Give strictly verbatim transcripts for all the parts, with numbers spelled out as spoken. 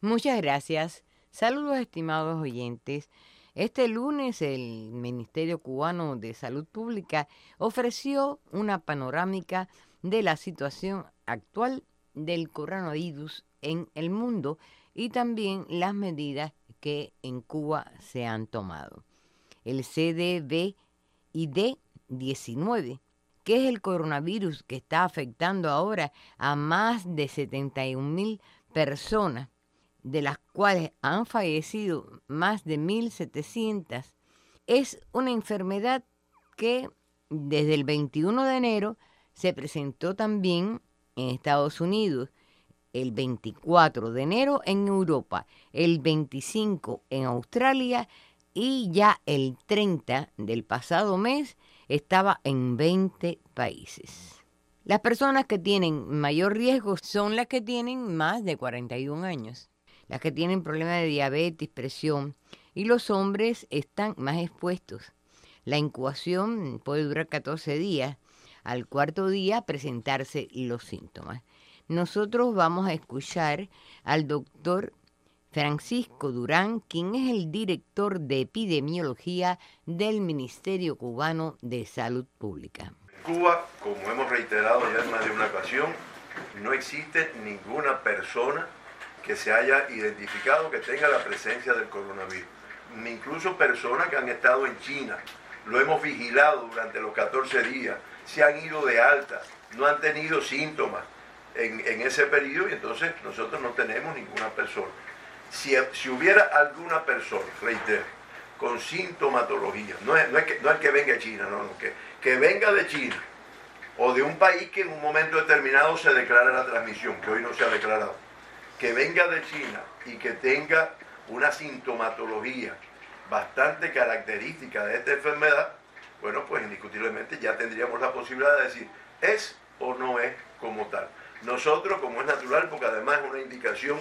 Muchas gracias. Saludos, estimados oyentes. Este lunes el Ministerio Cubano de Salud Pública ofreció una panorámica de la situación actual del coronavirus en el mundo y también las medidas que en Cuba se han tomado. El C D V I D diecinueve, que es el coronavirus que está afectando ahora a más de setenta y un mil personas, de las cuales han fallecido más de mil setecientas, es una enfermedad que desde el veintiuno de enero se presentó también en Estados Unidos, el veinticuatro de enero en Europa, el veinticinco en Australia y ya el treinta del pasado mes estaba en veinte países. Las personas que tienen mayor riesgo son las que tienen más de cuarenta y un años, las que tienen problemas de diabetes, presión, y los hombres están más expuestos. La incubación puede durar catorce días, al cuarto día presentarse los síntomas. Nosotros vamos a escuchar al doctor Francisco Durán, quien es el director de epidemiología del Ministerio Cubano de Salud Pública. En Cuba, como hemos reiterado ya en más de una ocasión, no existe ninguna persona que se haya identificado que tenga la presencia del coronavirus, ni incluso personas que han estado en China. Lo hemos vigilado durante los catorce días, se han ido de alta, no han tenido síntomas en, en ese periodo y entonces nosotros no tenemos ninguna persona. Si, si hubiera alguna persona, reitero, con sintomatología, no es, no es, que, no es que venga de China, no, no, que, que venga de China o de un país que en un momento determinado se declara la transmisión, que hoy no se ha declarado, que venga de China y que tenga una sintomatología bastante característica de esta enfermedad, bueno, pues indiscutiblemente ya tendríamos la posibilidad de decir, ¿es o no es como tal? Nosotros, como es natural, porque además es una indicación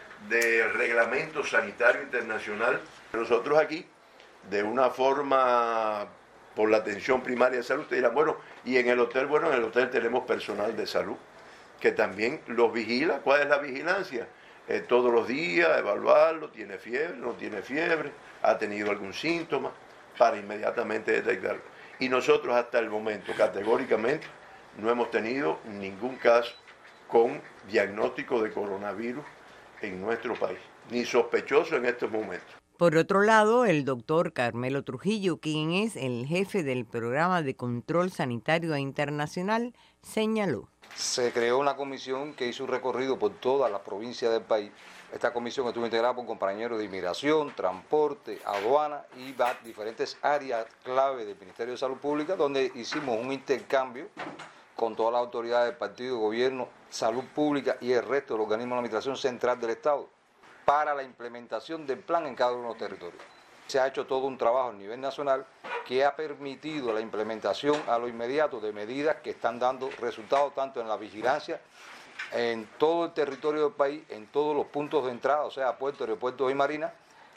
del Reglamento Sanitario Internacional, nosotros aquí, de una forma, por la atención primaria de salud, te dirán, bueno, y en el hotel, bueno, en el hotel tenemos personal de salud, que también los vigila. ¿Cuál es la vigilancia? Eh, todos los días, evaluarlo, tiene fiebre, no tiene fiebre, ha tenido algún síntoma, para inmediatamente detectarlo. Y nosotros hasta el momento, categóricamente, no hemos tenido ningún caso con diagnóstico de coronavirus en nuestro país, ni sospechoso en estos momentos. Por otro lado, el doctor Carmelo Trujillo, quien es el jefe del Programa de Control Sanitario Internacional, señaló. Se creó una comisión que hizo un recorrido por toda la provincia del país. Esta comisión estuvo integrada por compañeros de inmigración, transporte, aduana y diferentes áreas clave del Ministerio de Salud Pública, donde hicimos un intercambio con todas las autoridades del partido, gobierno, salud pública y el resto del organismo de administración central del Estado para la implementación del plan en cada uno de los territorios. Se ha hecho todo un trabajo a nivel nacional que ha permitido la implementación a lo inmediato de medidas que están dando resultados tanto en la vigilancia, en todo el territorio del país, en todos los puntos de entrada, o sea, puertos, aeropuertos y marinas,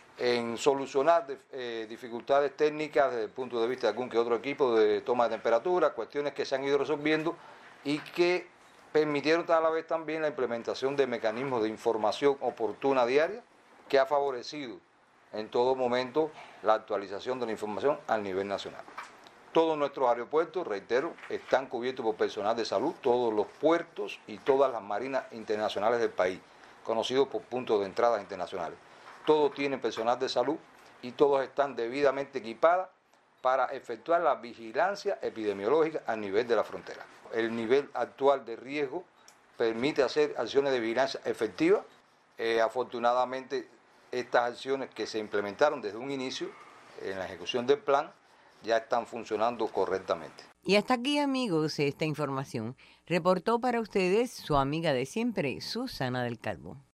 en solucionar eh, dificultades técnicas desde el punto de vista de algún que otro equipo de toma de temperatura, cuestiones que se han ido resolviendo y que permitieron a la vez también la implementación de mecanismos de información oportuna diaria que ha favorecido en todo momento la actualización de la información a nivel nacional. Todos nuestros aeropuertos, reitero, están cubiertos por personal de salud, todos los puertos y todas las marinas internacionales del país, conocidos por puntos de entrada internacionales. Todos tienen personal de salud y todos están debidamente equipados para efectuar la vigilancia epidemiológica a nivel de la frontera. El nivel actual de riesgo permite hacer acciones de vigilancia efectivas. Eh, afortunadamente, estas acciones que se implementaron desde un inicio en la ejecución del plan ya están funcionando correctamente. Y hasta aquí, amigos, esta información reportó para ustedes su amiga de siempre, Susana del Calvo.